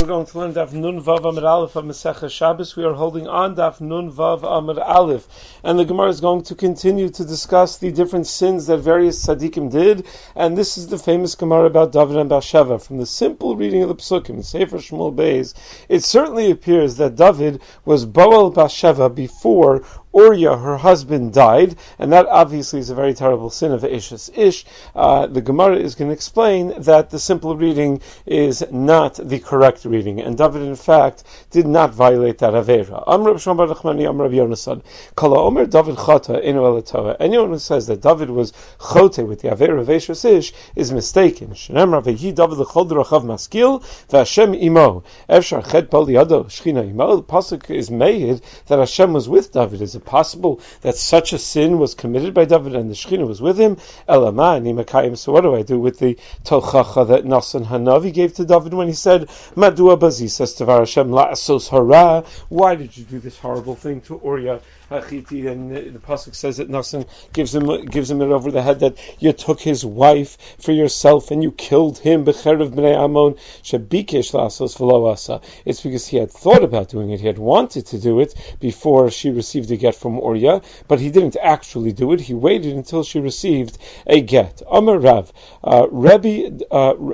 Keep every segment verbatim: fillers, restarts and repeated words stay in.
we're going to learn Daf Nun Vav Amud Aleph of Masechah Shabbos. We are holding on Daf Nun Vav Amud Aleph, and the Gemara is going to continue to discuss the different sins that various tzaddikim did, and this is the famous Gemara about David and Bathsheba. From the simple reading of the Psukim, Sefer Shmuel Beis, it certainly appears that David was Boel Bathsheba before Uriah, her husband, died, and that obviously is a very terrible sin of Eshes Ish. Uh, the Gemara is going to explain that the simple reading is not the correct reading, and David, in fact, did not violate that Avera. Amr Shmuel Bar Nachmani, Amr Yonasan, Kala Omer David Chata Inu Elatoa. Anyone who says that David was chote with the Avera of Eshes Ish is mistaken. Shenemra Vehi David L'chol D'Rachav Maskil VaHashem Imo Efshar Ched Pal Yado Shchina Imo. The pasuk is made that Hashem was with David. Is it possible that such a sin was committed by David and the Shechina was with him? Elamah Nimakayim. So what do I do with the tochacha that Nasan Hanavi gave to David when he said, Madua Bazisas Tavar Hashem La'asos Hara? Why did you do this horrible thing to Uriah Hachiti? And the, the pasuk says that Nasan gives him gives him it over the head that you took his wife for yourself and you killed him. Becherev Bnei Ammon Shabikesh La'asos V'lo Asa. It's because he had thought about doing it. He had wanted to do it before she received a get from Uriah, but he didn't actually do it. He waited until she received a get. Amar Rav, uh, Rabbi uh,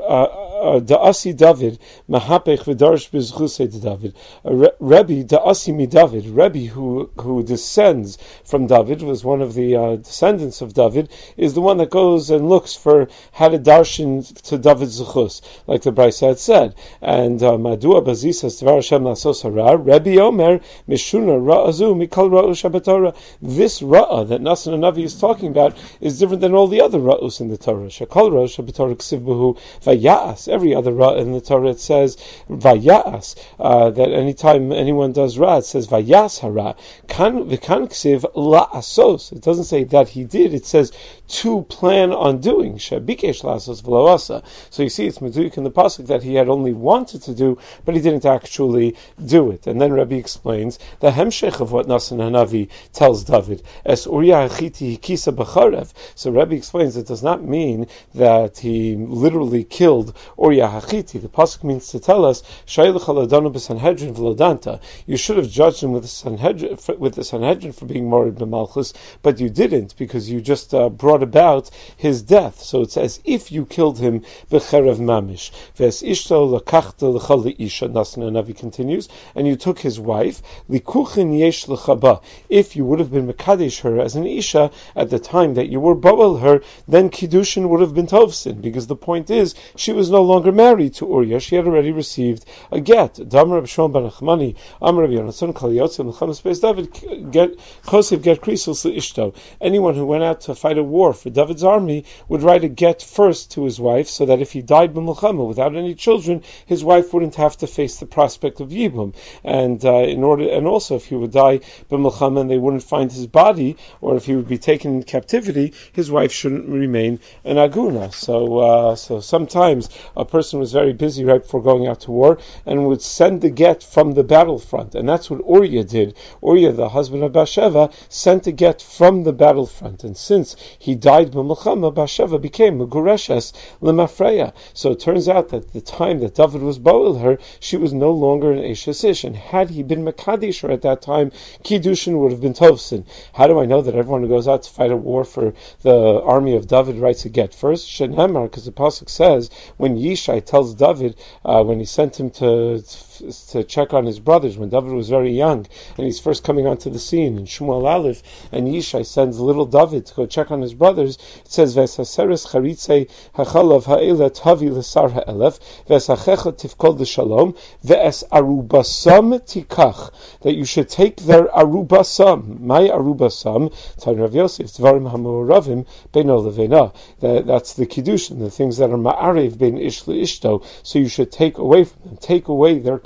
uh, Da'asi David Mahapech V'darsh B'zchusei David. Rabbi Da'asi Mi David, Rabbi who who descends from David, was one of the uh, descendants of David, is the one that goes and looks for how to darshan to David's zechus, like the Brisa had said. And Madua Bazisas Tvar Hashem Lasos Hara, Rabbi Omer Mishuna Ra'azu Mikal Ra'u Shabbatorah. This Ra'ah that Nasan Hanavi is talking about is different than all the other Ra'us in the Torah. Shekal Ra'u Shabbatorah Ksiv B'hu Vaya'as. Every other Ra'ah in the Torah it says Vaya'as. Uh, that anytime anyone does Ra, it says Vayas Hara. Kan V'kan Ksiv La'asos. It doesn't say that he did. It says to plan on doing. Shabikesh La'asos V'lo Asa. So you see, it's Meduyik in the pasuk that he had only wanted to do, but he didn't actually do it. And then Rabbi explains the hemshech of what Nasan Hanavi tells David, Es Uriah Hachiti Hikisa B'charev. So Rabbi explains it does not mean that he literally killed Uriah Hachiti. The pasuk means to tell us, Shaylach Aladonu B'Sanhedrin V'Lodanta. You should have judged him with the Sanhedrin, with the Sanhedrin for being Morid B'Malchus, but you didn't because you just uh, brought about his death. So it's as if you killed him B'charev Mamish. Ves Ishto Lakachta L'Chal Isha. Nasan Hanavi continues, and you took his wife. Likuchin Yesh L'Chaba. If you would have been Mekadesh her as an Isha at the time that you were Boel her, then Kiddushin would have been Tovsin, because the point is, she was no longer married to Uriah, she had already received a get. Damar Reb Shmuel Bar Nachmani, Amar Reb Yonasan, Kol Yotzei L'Chamas Beis David, get Kosev get Krisos L'Ishto. Anyone who went out to fight a war for David's army would write a get first to his wife, so that if he died b'milchama without any children, his wife wouldn't have to face the prospect of Yibum. And uh, in order, and also if he would die b'milchama and they wouldn't find his body, or if he would be taken in captivity, his wife shouldn't remain an aguna. So, uh, so sometimes a person was very busy right before going out to war and would send the get from the battlefront, and that's what Uriah did. Uriah, the husband of Bathsheba, sent a get from the battlefront, and since he died b'milchama, Bathsheba became Megureshes Lemafreya. So it turns out that the time that David was boel her, she was no longer an Eshes Ish, and had he been Mekadesh her at that time, Kiddushin would have been Tovsin. How do I know that everyone who goes out to fight a war for the army of David writes a get first? Shenemar, because the pasuk says when Yishai tells David uh, when he sent him to to check on his brothers when David was very young and he's first coming onto the scene in Shmuel Aleph, and Yishai sends little David to go check on his brothers. It says Veshaseres Charitzei Hachalav Ha'ela Tavi L'Sar Ha'elef Veshachecha Tifkol L'Shalom Ve'es Arubasam Tikach, that you should take their Arubasam. My Arubasam Tan Rav Yosef Dvarim HaMoravim Beino Levena. That's the Kiddushin, the things that are Ma'arev Ben Ish L'Ishto. So you should take away from them, take away their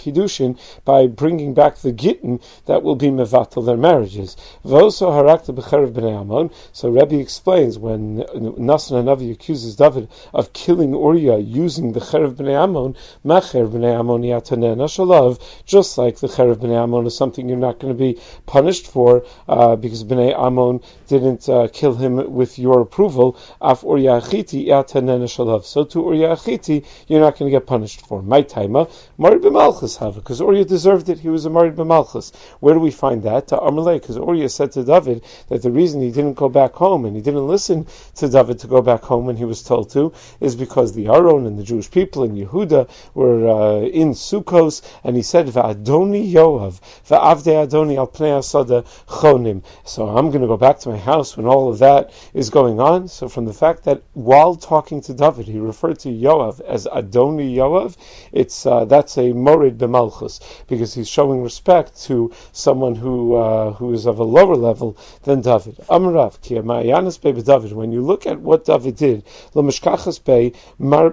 Kiddushin by bringing back the Gittin that will be mevatel their marriages. V'oso harakta b'cherev b'nei Ammon. So Rebbe explains when Nasan Hanavi accuses David of killing Uriah using the cherev b'nei Ammon, macher b'nei Ammon yatanena shalav, just like the cherev b'nei Ammon is something you're not going to be punished for uh, because b'nei Ammon didn't uh, kill him with your approval. Af Uriah achiti yatanena shalav. So to Uriah achiti, you're not going to get punished for. My taima, marid b'malchus have, because Uriah deserved it. He was a marid b'malchus. Where do we find that? To Amalek, because Uriah said to David that the reason he didn't go back home and he didn't listen to David to go back home when he was told to is because the Aron and the Jewish people in Yehuda were uh, in Sukkos, and he said, "Va'adoni Yoav, va'avdei Adoni al pnei asada chonim." So I'm going to go back to my house when all of that is going on. So from the fact that while talking to David, he referred to Yoav as Adoni Yoav, it's uh, that's a morid b'malchus, because he's showing respect to someone who uh, who is of a lower level than David. Amrav ki ma'ayanis be David. When you look at what David did, l'mishkachas be bar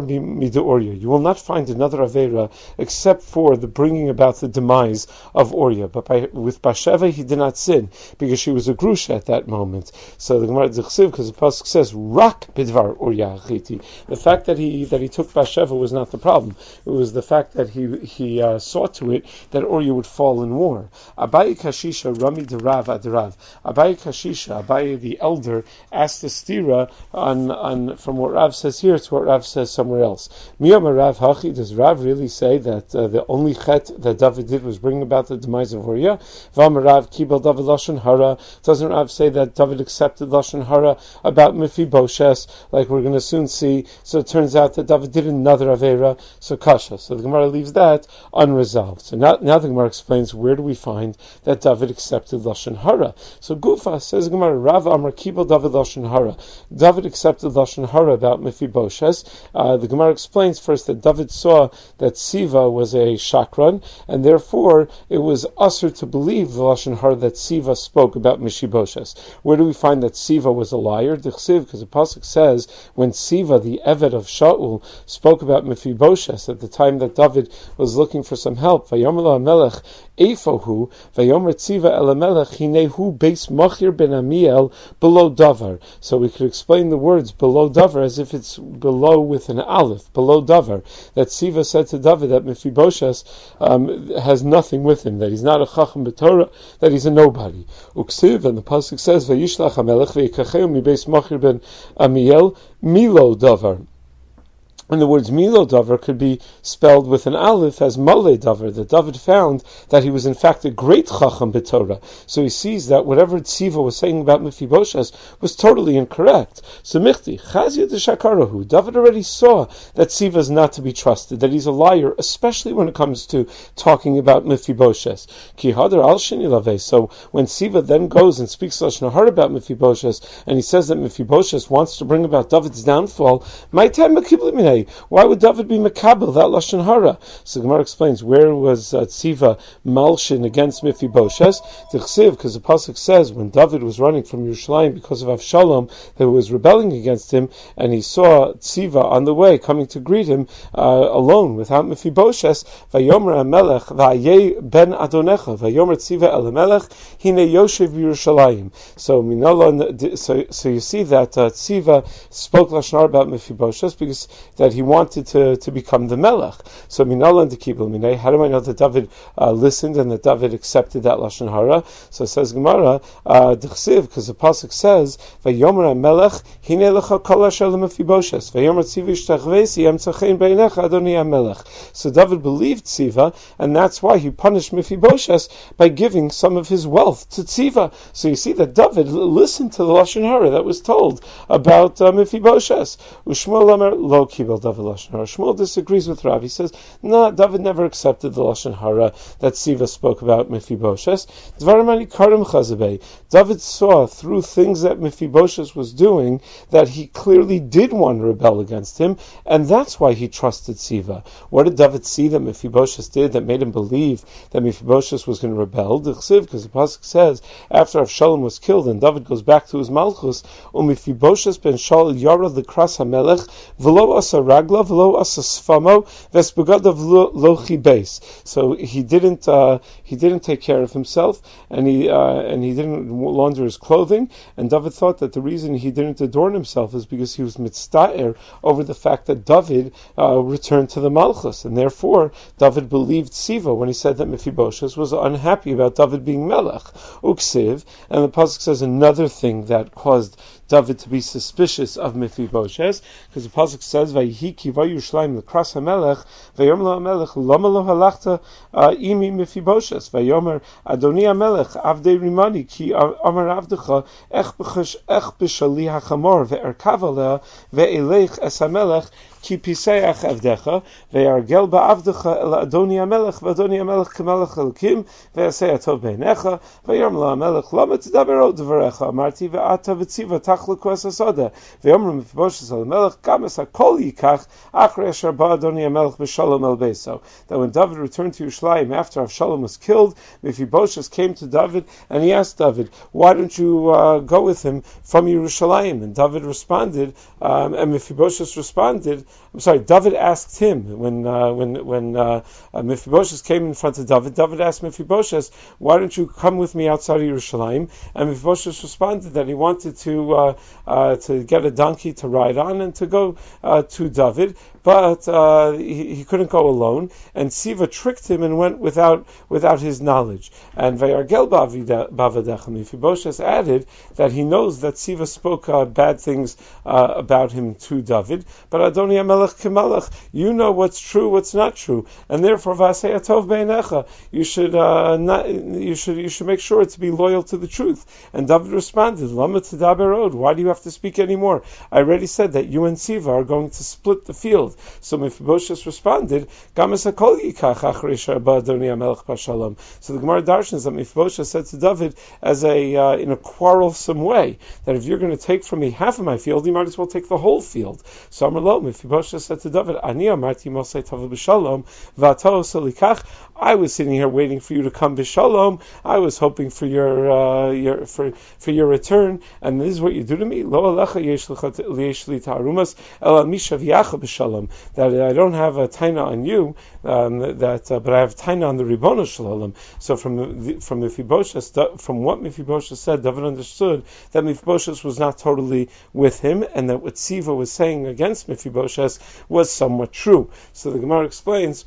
midu Uriah, you will not find another avera except for the bringing about the demise of Uriah. But by, with Bathsheba he did not sin because she was a grusha at that moment. So the Gemara D'chsiv, because the pasuk says rak bidvar Uriah achiti, the fact that he that he took Bathsheba was not the problem. It was the fact that he he uh, saw to it that Uriah would fall in war. Abayi kashisha rami derav adarav. Abayi kashisha, Abayi the elder, asked the stira on on from what Rav says here to what Rav says somewhere else. Miyam Rav hachi, does Rav really say that uh, the only chet that David did was bring about the demise of Uriah? Vam Rav kibel David lashon hara. Doesn't Rav say that David accepted lashon hara about Mephibosheth, like we're going to soon see? So it turns out that David did another avera, so kasha. So the Gemara leaves that unresolved. So now, now the Gemara explains where do we find that David accepted lashon hara. So Gufa says Gemara, Rav Amar kibel David lashon hara. David accepted lashon hara about Mephibosheth. Uh, the Gemara explains first that David saw that Siva was a shakran, and therefore it was usher to believe the lashon hara that Siva spoke about Mephibosheth. Where do we find that Siva was a liar? D'chsiv, because the pasuk says when Siva, the eved of Shaul, spoke about Mephibosheth at the time that David was looking for some help, Vayomer lo HaMelech Eifohu, Vayomer Tziva el HaMelech Hinehu Beis Machir ben Amiel below Davar. So we could explain the words below Davar as if it's below with an aleph, below Davar. That Siva said to David that Mephibosheth um, has nothing with him, that he's not a chacham b'Torah, that he's a nobody. Uksiv, and the pasuk says Vayishlach HaMelech ve'yikacheu mi Beis Machir ben Amiel Milo Davar. And the words Milo Davar could be spelled with an aleph as Male Davar, that David found that he was in fact a great Chacham b'Torah. So he sees that whatever Tziva was saying about Mephibosheth was totally incorrect. So Michti, Chazia de Shakarahu, David already saw that Tziva is not to be trusted, that he's a liar, especially when it comes to talking about Mephibosheth. Ki Hadar al Sheni Laveh. So when Tziva then goes and speaks lashon hara about Mephibosheth, and he says that Mephibosheth wants to bring about David's downfall, my time Makibli. Why would David be makabel that lashon hara? So the Gemara explains where was uh, Tziva malshin against Mephibosheth. D'chsiv, because the pasuk says when David was running from Yerushalayim because of Avshalom that was rebelling against him, and he saw Tziva on the way coming to greet him uh, alone without Mephibosheth. Vayomer HaMelech va'ayeh ben Adonecha vayomer Tziva el HaMelech hine yoshev Yerushalayim. So Minola, so so you see that uh, Tziva spoke lashon hara about Mephibosheth because that he wanted to, to become the Melech. So Minala and Kibel Minay, how do I know that David uh, listened and that David accepted that lashon hara? So it says Gemara, D'chsiv, because the pasuk says, Vayomer HaMelech hine lecha kol asher leMephibosheth, Vayomer Tziva ishtachvesi emtzachein beinecha Adoni HaMelech. So David believed Tziva, and that's why he punished Mephibosheth by giving some of his wealth to Tziva. So you see that David listened to the lashon hara that was told about uh, Mephibosheth. Ushmuel Amar lo kibel David lashon hara. Shmuel disagrees with Rav. He says, no, David never accepted the lashon hara that Siva spoke about Mephibosheth. Dvarim karim chazabei. David saw through things that Mephibosheth was doing that he clearly did want to rebel against him, and that's why he trusted Siva. What did David see that Mephibosheth did that made him believe that Mephibosheth was going to rebel? Because the pasuk says after Avshalom was killed and David goes back to his malchus, uMephibosheth ben Shaul yara l'kras hamelech v'lo asa raglav lo asa sfamo vesbugadav lo chibes. So he didn't uh, he didn't take care of himself, and he uh, and he didn't launder his clothing. And David thought that the reason he didn't adorn himself is because he was mitzta'er over the fact that David uh, returned to the Malchus, and therefore David believed Siva when he said that Mephibosheth was unhappy about David being Melech. Uksiv, and the pasuk says another thing that caused David to be suspicious of Mephibosheth, because the pasuk says, "Vayihi ki vayushlaim l'kras hamelech, vayom lo hamelech lama lo halachta imi Mephibosheth, vayomer Adoni hamelech avdei rimani ki amar avdecha ech b'shali hachamor ve'erkav aleh ve'elech es hamelech ki piseach avdecha ve'argel ba'avdecha el Adoni hamelech v'Adoni hamelech k'melech elokim ve'asei atov beinecha vayom lo hamelech lama tedabero dvarecha amarti ve'ata v'tziva tachluku es hasoda ve'omer Mephibosheth al hamelech gam es hakol yikach achrei asher ba Adoni hamelech b'shalom el beiso." That when David returned to Yerushalayim after Avshalom was killed, Mephibosheth came to David and he asked David, "Why don't you uh, go with him from Yerushalayim?" And David responded, um, and Mephibosheth responded. I'm sorry. David asked him when uh, when when uh, uh, Mephibosheth came in front of David. David asked Mephibosheth, "Why don't you come with me outside of Yerushalayim?" And Mephibosheth responded that he wanted to uh, uh, to get a donkey to ride on and to go uh, to David, but uh, he, he couldn't go alone. And Siva tricked him and went without without his knowledge. And Vayargel bavadecha, Mephibosheth added that he knows that Siva spoke uh, bad things uh, about him to David, but Adoni hamelech k'melech, you know what's true, what's not true, and therefore vasei atov beinecha, you should uh, not, you should you should make sure to be loyal to the truth. And David responded, Lama tedaberod, why do you have to speak anymore? I already said that you and Siva are going to split the field. So Mephibosheth responded, Gam es hakol yikach achrei asher ba Adoni hamelech b'shalom. So the Gemara darshans that Mephibosheth said to David as a uh, in a quarrelsome way, that if you're going to take from me half of my field, you might as well take the whole field. So Amar Mephibosheth said to David, Ani amarti mosei tava b'shalom v'ata osa likach. I was sitting here waiting for you to come b'shalom. I was hoping for your uh, your for for your return, and this is what you do to me. Lo alecha yesh li ta'arumas el misha v'yacha b'shalom. That I don't have a taina on you, um, that uh, but I have taina on the Ribono Shalom. So from the, from Mephibosheth, from what Mephibosheth said, David understood that Mephibosheth was not totally with him, and that what Siva was saying against Mephibosheth was somewhat true. So the Gemara explains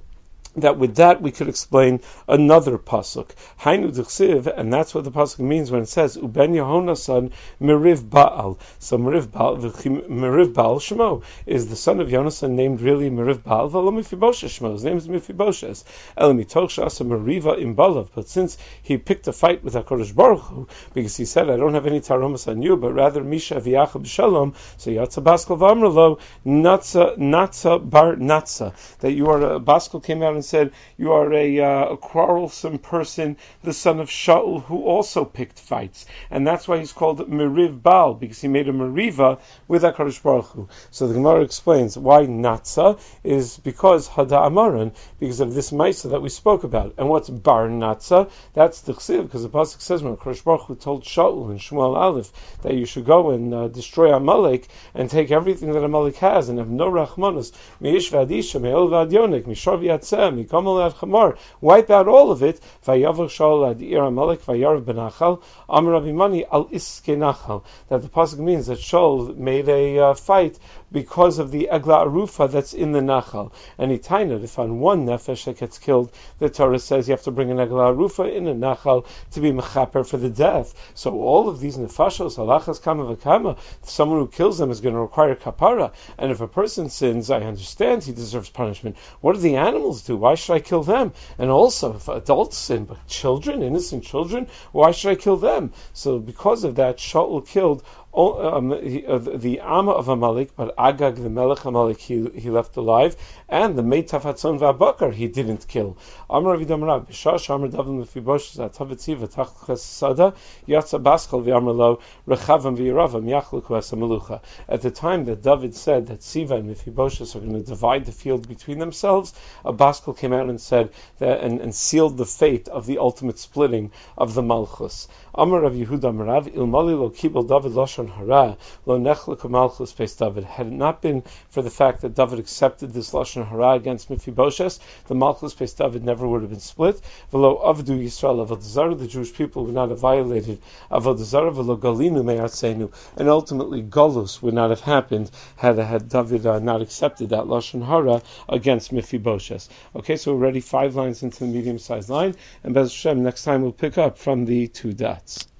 that with that we could explain another pasuk. Hainu d'chsiv, and that's what the pasuk means when it says Uben Yehona's son Meriv Baal. So Meriv Baal, Meriv Baal Shemo is the son of Yonasan named really Meriv Baal. V'lo Mephibosheth Shemo, his name is Mephibosheth. El mitoch she'asa Meriva im Balav, but since he picked a fight with HaKadosh Baruch Hu, because he said, I don't have any taromas on you, but rather Misha v'yacha b'shalom, so Yatza Baskel v'amrlo Natza Natza Bar Natza, that you are a Baskel came out and said, you are a, uh, a quarrelsome person, the son of Shaul, who also picked fights. And that's why he's called Meriv Baal, because he made a Meriva with HaKadosh Baruch Hu. So the Gemara explains why Natza is because Hada Amaran, because of this Maisa that we spoke about. And what's Bar Natza? That's the Chsiv, because the Pasuk says when HaKadosh Baruch Hu told Shaul in Shmuel Aleph that you should go and uh, destroy Amalek and take everything that Amalek has and have no Rachmanus, Meish V'adisha, Me'el V'adyonik, Mishor V'yatzeh, wipe out all of it. Vayavar Shaul ad Ir Amalek vayarav benachal Amar Rabbi Mani al iske nachal. That the pasuk means that Shaul made a uh, fight because of the Egla Arufa that's in the Nachal. And he tained, if on one nefesh that gets killed, the Torah says you have to bring an Egla Arufa in a Nachal to be mechaper for the death. So all of these nefashos, halachas kama v'kama, someone who kills them is going to require kapara. And if a person sins, I understand he deserves punishment. What do the animals do? Why should I kill them? And also, if adults sin, but children, innocent children, why should I kill them? So because of that, Shaul killed Um, he, uh, the Amma of Amalek, but Agag, the Melech Amalek, he, he left alive, and the Meitav Hatzon V'Abakar he didn't kill. Amar Rav Damrav, B'shash Amar David Mephibosheth Atavetzi V'Tach Sada Yatza Baskel V'Amar Lo Rechavam V'Yeravam Yachluku Asamelucha. At the time that David said that Siva and Mephibosheth are going to divide the field between themselves, a Baskel came out and said that and, and sealed the fate of the ultimate splitting of the Malchus. Amar Rav Yehuda Marav Ilmali Lo Kibel David Lashon lashon hara, lo nechlek malchus beis David. Had it not been for the fact that David accepted this lashon hara against Mephibosheth, the malchus beis David never would have been split. V'lo avdu Yisrael avodah zarah, the Jewish people would not have violated avodah zarah. V'lo galinu me'artzenu, and ultimately galus would not have happened had had David uh, not accepted that lashon hara against Mephibosheth. Okay, so we're already five lines into the medium-sized line, and Bez Hashem, next time we'll pick up from the two dots.